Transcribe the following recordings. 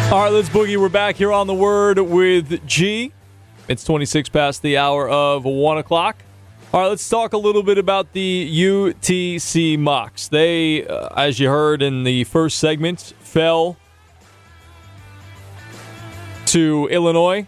All right, let's boogie. We're back here on The Word with G. It's 26 past the hour of 1 o'clock. All right, let's talk a little bit about the UTC Mocs. They, as you heard in the first segment, fell to Illinois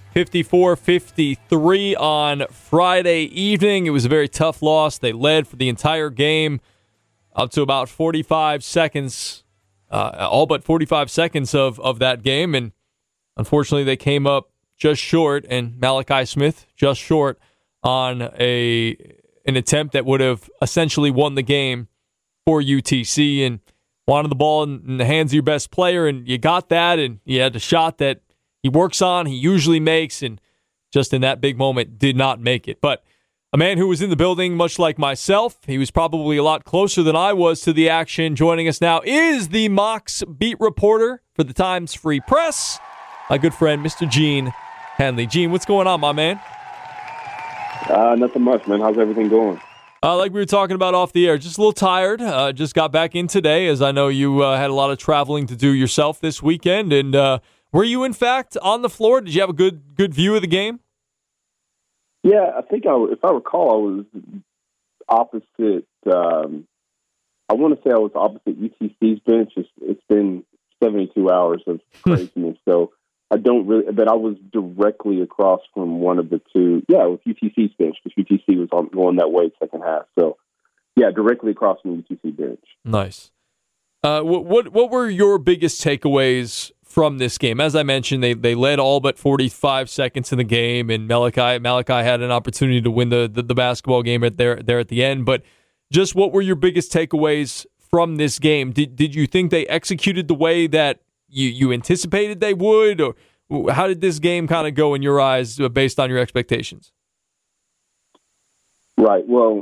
54-53 on Friday evening. It was a very tough loss. They led for the entire game up to about 45 seconds. All but 45 seconds of that game, and unfortunately they came up just short, and Malachi Smith just short on an attempt that would have essentially won the game for UTC, and wanted the ball in the hands of your best player, and you got that, and you had the shot that he works on, he usually makes, and just in that big moment did not make it. But a man who was in the building, much like myself, he was probably a lot closer than I was to the action. Joining us now is the Mocs beat reporter for the Times Free Press, my good friend, Mr. Gene Henley. Gene, what's going on, my man? Nothing much, man. How's everything going? Like we were talking about off the air, just a little tired. Just got back in today, as I know you had a lot of traveling to do yourself this weekend. And were you, in fact, on the floor? Did you have a good view of the game? Yeah, I think if I recall, I was opposite. I want to say I was opposite UTC's bench. It's been 72 hours of craziness, so I don't really. But I was directly across from one of the two. Yeah, it was UTC's bench because UTC was going that way second half. So yeah, directly across from the UTC bench. Nice. What were your biggest takeaways from this game? As I mentioned, they led all but 45 seconds in the game, and Malachi had an opportunity to win the basketball game there at the end. But just what were your biggest takeaways from this game? Did you think they executed the way that you anticipated they would, or how did this game kind of go in your eyes based on your expectations? Right. Well,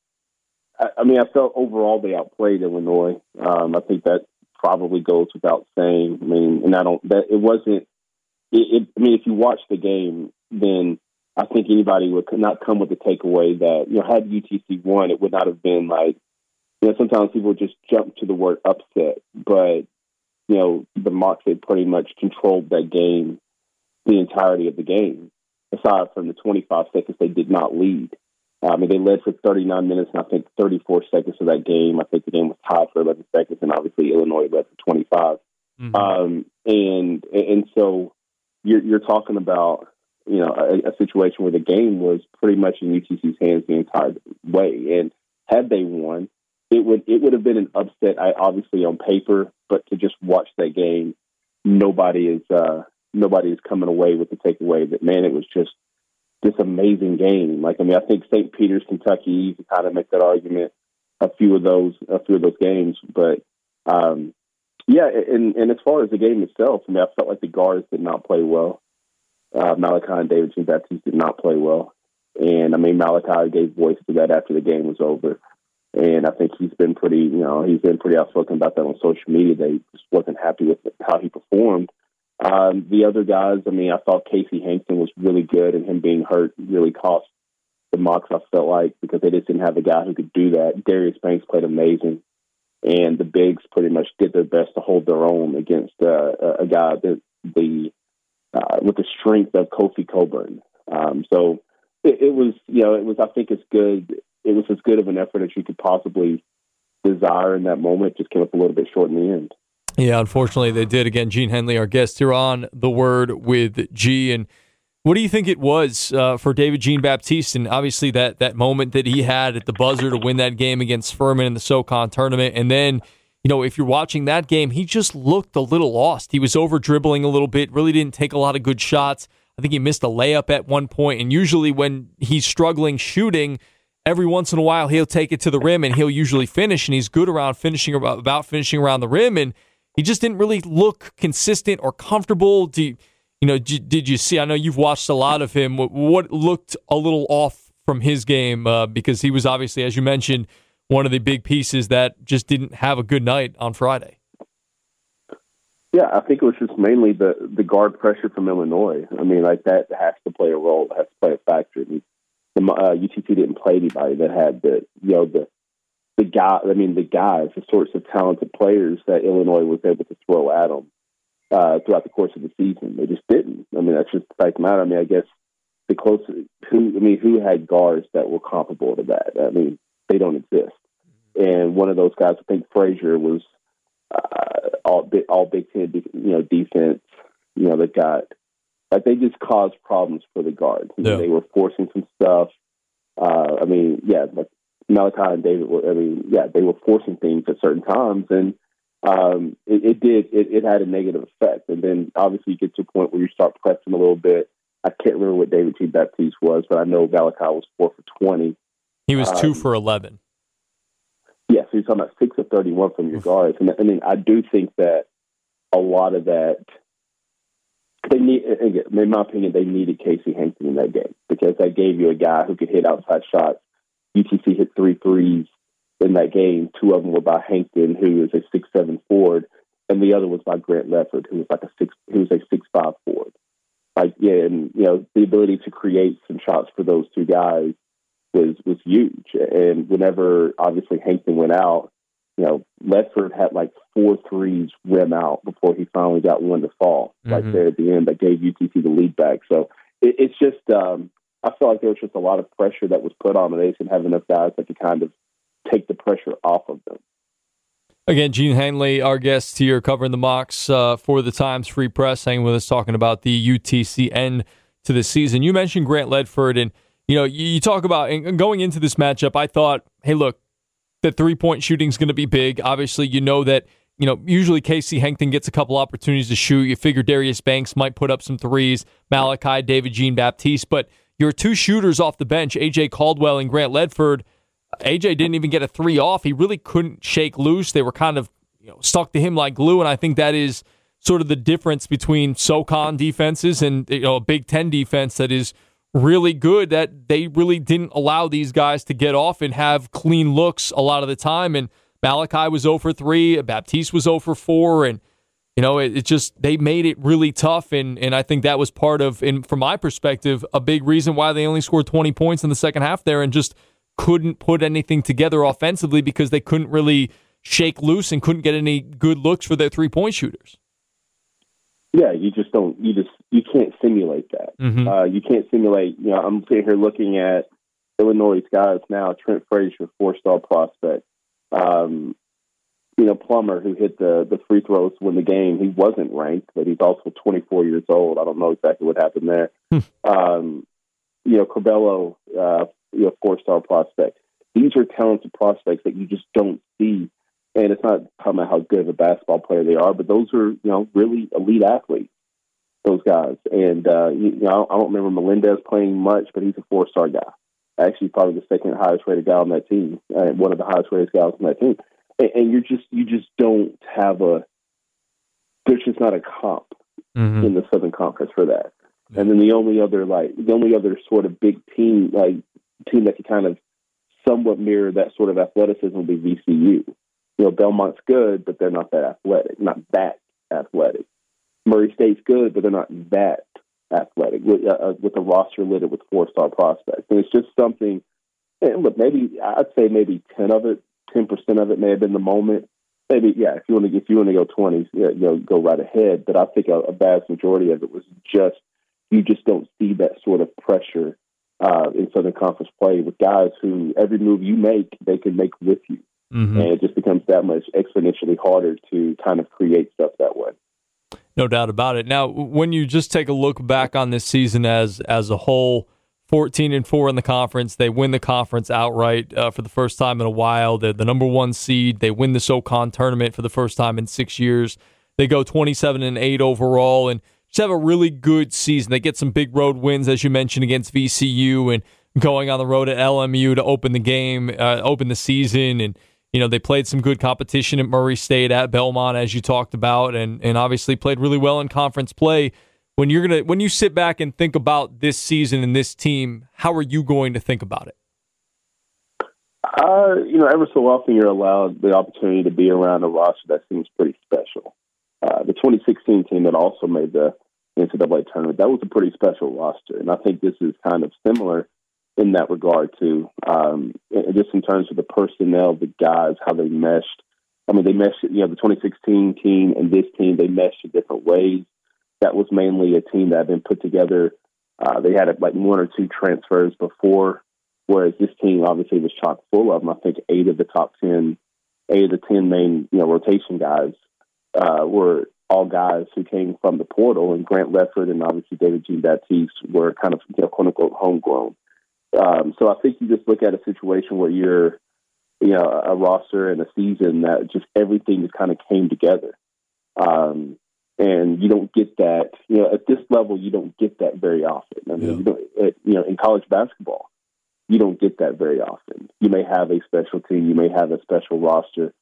I mean, I felt overall they outplayed Illinois. I think that probably goes without saying. I mean, and it wasn't. I mean, if you watch the game, then I think anybody would not come with the takeaway that, had UTC won, it would not have been like, sometimes people just jump to the word upset, but the Mocs had pretty much controlled that game, the entirety of the game, aside from the 25 seconds they did not lead. I mean, they led for 39 minutes, and I think 34 seconds of that game. I think the game was tied for 11 seconds, and obviously Illinois led for 25. Mm-hmm. And so you're talking about, a situation where the game was pretty much in UTC's hands the entire way. And had they won, it would have been an upset, obviously on paper, but to just watch that game, nobody is coming away with the takeaway that, man, it was just this amazing game. I think St. Peter's, Kentucky, you can kind of make that argument. A few of those games, but yeah. And as far as the game itself, I mean, I felt like the guards did not play well. Malachi and David Jean-Baptiste did not play well, and I mean, Malachi gave voice to that after the game was over, and I think he's been pretty outspoken about that on social media. They just wasn't happy with how he performed. The other guys, I mean, I thought Casey Hankton was really good, and him being hurt really cost the Mocs, I felt like, because they just didn't have a guy who could do that. Darius Banks played amazing, and the bigs pretty much did their best to hold their own against a guy that with the strength of Kofi Coburn. So it was, I think it's good. It was as good of an effort as you could possibly desire in that moment. It just came up a little bit short in the end. Yeah, unfortunately they did. Again, Gene Henley, our guest here on The Word with G. And what do you think it was for David Jean-Baptiste, and obviously that moment that he had at the buzzer to win that game against Furman in the SoCon tournament? And then, if you're watching that game, he just looked a little lost. He was over-dribbling a little bit, really didn't take a lot of good shots. I think he missed a layup at one point, and usually when he's struggling shooting, every once in a while he'll take it to the rim and he'll usually finish, and he's good around finishing around the rim, and he just didn't really look consistent or comfortable. Did you see? I know you've watched a lot of him. What looked a little off from his game? Because he was obviously, as you mentioned, one of the big pieces that just didn't have a good night on Friday. Yeah, I think it was just mainly the guard pressure from Illinois. I mean, like that has to play a role. It has to play a factor. I mean, UTC didn't play anybody that had the guys, the sorts of talented players that Illinois was able to throw at them. throughout the course of the season. They just didn't. I mean, that's just the fact of the matter. I mean, I guess the closest who had guards that were comparable to that? I mean, they don't exist. And one of those guys, I think Frazier, was all Big Ten, defense. They just caused problems for the guards. Yeah. They were forcing some stuff. Like Malachi and David they were forcing things at certain times, and it had a negative effect. And then obviously you get to a point where you start pressing a little bit. I can't remember what David Jean-Baptiste was, but I know Malachi was 4 for 20. He was 2 for 11. Yeah, so you're talking about 6 of 31 from your guards. And I mean, I do think that a lot of that, in my opinion, they needed Casey Hankton in that game because that gave you a guy who could hit outside shots. UTC hit 3 threes in that game. 2 of them were by Hankton, who is a 6'7" forward, and the other was by Grant Lefford, who was a 6'5" forward. The ability to create some shots for those two guys was huge. And whenever obviously Hankton went out, Lefford had 4 threes rim out before he finally got one to fall right there at the end that gave UTC the lead back. So it's just I feel like there was just a lot of pressure that was put on, and they didn't have enough guys that could kind of take the pressure off of them. Again, Gene Hanley, our guest here, covering the Mocs for the Times Free Press, hanging with us, talking about the UTC end to the season. You mentioned Grant Ledford, and you talk about going into this matchup. I thought, hey, look, the 3-point shooting is going to be big. Obviously, that usually Casey Hankton gets a couple opportunities to shoot. You figure Darius Banks might put up some threes, Malachi, David Jean-Baptiste, but your 2 shooters off the bench, A.J. Caldwell and Grant Ledford. AJ didn't even get a 3 off. He really couldn't shake loose. They were kind of stuck to him like glue, and I think that is sort of the difference between SoCon defenses and a Big Ten defense that is really good, that they really didn't allow these guys to get off and have clean looks a lot of the time. And Malachi was 0 for 3, Baptiste was 0 for 4, and it just, they made it really tough, and I think that was part of, and from my perspective, a big reason why they only scored 20 points in the second half there and just couldn't put anything together offensively because they couldn't really shake loose and couldn't get any good looks for their 3-point shooters. Yeah, you can't simulate that. Mm-hmm. You can't simulate, I'm sitting here looking at Illinois' guys now, Trent Frazier, 4-star prospect. Plummer, who hit the free throws to win the game, he wasn't ranked, but he's also 24 years old. I don't know exactly what happened there. Corbello, 4-star prospect. These are talented prospects that you just don't see. And it's not talking about how good of a basketball player they are, but those are, really elite athletes, those guys. And, I don't remember Melendez playing much, but he's a 4-star guy. Actually, probably the second highest rated guy on that team, one of the highest rated guys on that team. And you just don't have there's just not a comp in the Southern Conference for that. And then the only other sort of big team that could kind of somewhat mirror that sort of athleticism would be VCU. Belmont's good, but they're not that athletic. Murray State's good, but they're not that athletic with a roster littered with 4-star prospects. And it's just something, and look, I'd say maybe 10% of it may have been the moment. Maybe, yeah, if you want to go 20, go right ahead. But I think a vast majority of it was just, you just don't see that sort of pressure in Southern Conference play with guys who every move you make, they can make with you. Mm-hmm. And it just becomes that much exponentially harder to kind of create stuff that way. No doubt about it. Now, when you just take a look back on this season as a whole, 14-4 in the conference, they win the conference outright for the first time in a while. They're the number 1 seed. They win the SoCon tournament for the first time in 6 years. They go 27-8 overall and just have a really good season. They get some big road wins, as you mentioned, against VCU and going on the road at LMU to open the season. And they played some good competition at Murray State, at Belmont, as you talked about, and obviously played really well in conference play. When you sit back and think about this season and this team, how are you going to think about it? Ever so often you're allowed the opportunity to be around a roster that seems pretty special. The 2016 team that also made the NCAA tournament, that was a pretty special roster, and I think this is kind of similar in that regard too, just in terms of the personnel, the guys, how they meshed. I mean, they meshed, the 2016 team and this team, they meshed in different ways. That was mainly a team that had been put together. They had like one or two transfers before, whereas this team obviously was chock full of them. I think 8 of the 10 main, rotation guys were all guys who came from the portal, and Grant Ledford and obviously David Jean-Baptiste were kind of, quote unquote, homegrown. So I think you just look at a situation where you're, a roster and a season that just everything just kind of came together. And you don't get that, at this level, you don't get that very often. I mean, in college basketball, you don't get that very often. You may have a special team, you may have a special roster.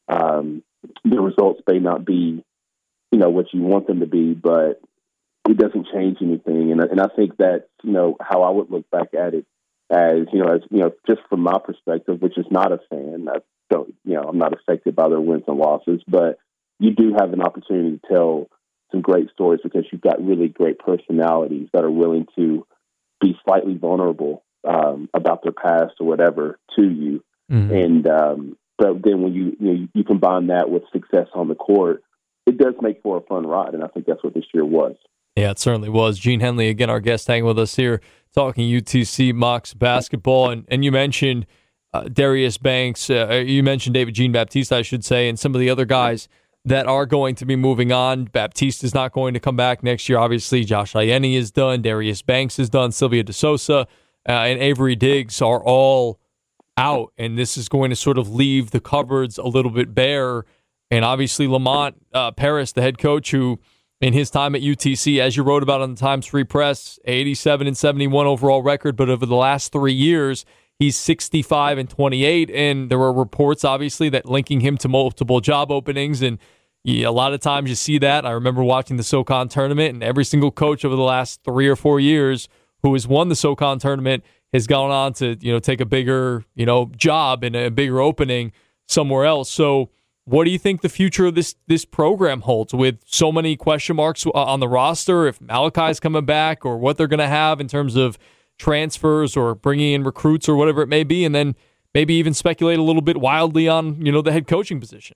The results may not be, what you want them to be, but it doesn't change anything. And I think that's, how I would look back at it as just from my perspective, which is not a fan. I'm not affected by their wins and losses, but you do have an opportunity to tell some great stories because you've got really great personalities that are willing to be slightly vulnerable about their past or whatever to you. Mm-hmm. And but then when you combine that with success on the court, it does make for a fun ride, and I think that's what this year was. Yeah, it certainly was. Gene Henley, again, our guest, hanging with us here, talking UTC Mocs basketball. And you mentioned Darius Banks. You mentioned David Jean-Baptiste, I should say, and some of the other guys that are going to be moving on. Baptiste is not going to come back next year. Obviously, Josh Ianni is done. Darius Banks is done. Sylvia DeSouza and Avery Diggs are all out. And this is going to sort of leave the cupboards a little bit bare. And obviously, Lamont Paris, the head coach, who in his time at UTC, as you wrote about on the Times Free Press, 87-71 overall record, but over the last 3 years, he's 65-28, and there were reports, obviously, that linking him to multiple job openings, and a lot of times you see that. I remember watching the SoCon tournament, and every single coach over the last 3 or 4 years who has won the SoCon tournament has gone on to take a bigger job and a bigger opening somewhere else. So what do you think the future of this program holds with so many question marks on the roster, if Malachi's coming back, or what they're going to have in terms of transfers or bringing in recruits or whatever it may be, and then maybe even speculate a little bit wildly on the head coaching position?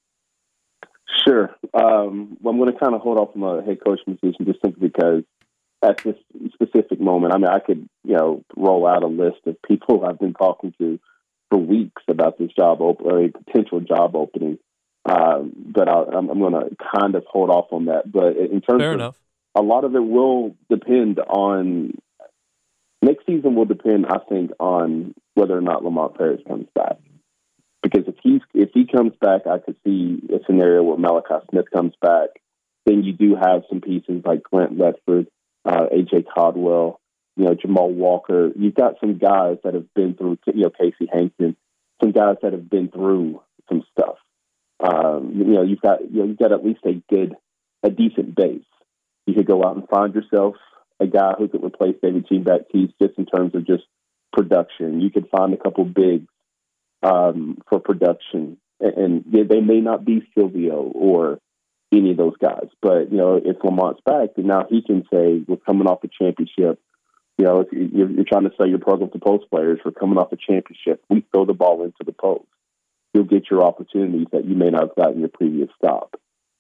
Sure. I'm going to kind of hold off from a head coaching position just simply because at this specific moment, I mean, I could roll out a list of people I've been talking to for weeks about this job or a potential job opening. But I'm going to kind of hold off on that. But in terms Fair of enough. A lot of it will depend on next season will depend, I think, on whether or not Lamont Paris comes back. Because if he comes back, I could see a scenario where Malachi Smith comes back. Then you do have some pieces like Grant Ledford, A.J. Caldwell, Jamal Walker. You've got some guys that have been through, Casey Hankton, some guys that have been through some stuff. You've got at least a decent base. You could go out and find yourself a guy who could replace David Jean-Baptiste just in terms of just production. You could find a couple bigs for production, and they may not be Silvio or any of those guys, but if Lamont's back, then now he can say, we're coming off a championship. If you're trying to sell your program to post players, we're coming off a championship. We throw the ball into the post. You'll get your opportunities that you may not have gotten your previous stop.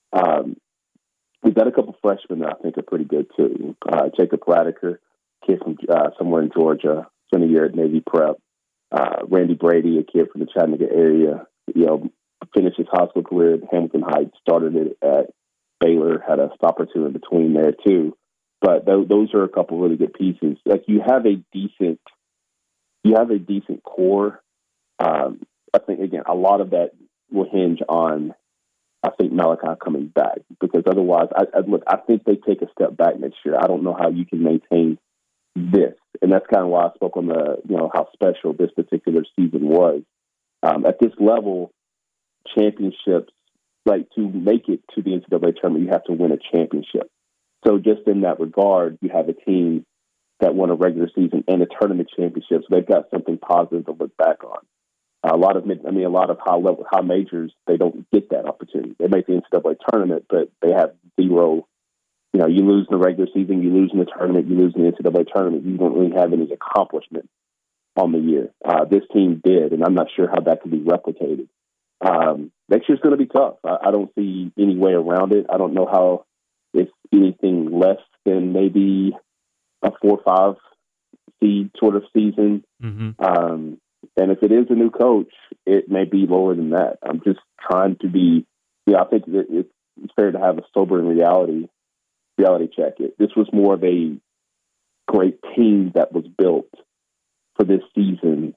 We've got a couple freshmen that I think are pretty good too. Jacob Radiker, kid from somewhere in Georgia, spent a year at Navy Prep. Randy Brady, a kid from the Chattanooga area, finished his high school career at Hamilton Heights, started it at Baylor, had a stop or two in between there too. But those are a couple really good pieces. Like you have a decent core. I think again, a lot of that will hinge on, I think, Malachi coming back, because otherwise, I think they take a step back next year. I don't know how you can maintain this, and that's kind of why I spoke on the how special this particular season was. At this level, championships, like to make it to the NCAA tournament, you have to win a championship. So just in that regard, you have a team that won a regular season and a tournament championship, so they've got something positive to look back on. A lot of high majors, they don't get that opportunity. They make the NCAA tournament, but they have zero. You lose in the regular season, you lose in the tournament, you lose in the NCAA tournament. You don't really have any accomplishment on the year. This team did, and I'm not sure how that could be replicated. Next year's going to be tough. I don't see any way around it. I don't know how it's anything less than maybe a 4 or 5 seed sort of season. Mm-hmm. And if it is a new coach, it may be lower than that. I'm just trying to be, I think that it's fair to have a sobering reality check. This was more of a great team that was built for this season.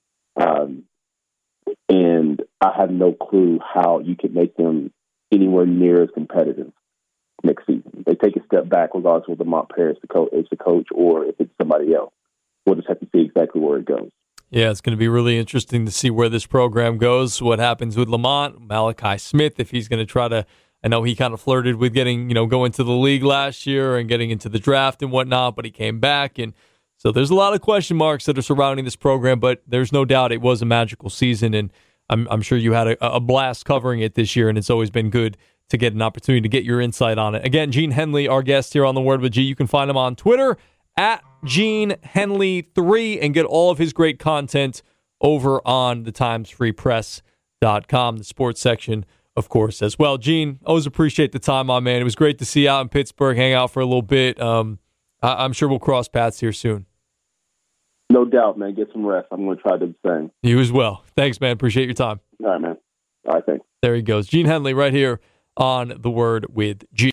And I have no clue how you could make them anywhere near as competitive next season. They take a step back regardless of whether Mont Paris is the coach or if it's somebody else. We'll just have to see exactly where it goes. Yeah, it's going to be really interesting to see where this program goes, what happens with Lamont, Malachi Smith, if he's going to try to, I know he kind of flirted with getting, going to the league last year and getting into the draft and whatnot, but he came back. And so there's a lot of question marks that are surrounding this program, but there's no doubt it was a magical season. And I'm sure you had a blast covering it this year, and it's always been good to get an opportunity to get your insight on it. Again, Gene Henley, our guest here on The Word with G. You can find him on Twitter at Gene Henley 3 and get all of his great content over on the TimesFreePress.com, the sports section, of course, as well. Gene, always appreciate the time, my man. It was great to see you out in Pittsburgh, hang out for a little bit. I'm sure we'll cross paths here soon. No doubt, man. Get some rest. I'm going to try to do the same. You as well. Thanks, man. Appreciate your time. All right, man. All right, thanks. There he goes. Gene Henley right here on The Word with G.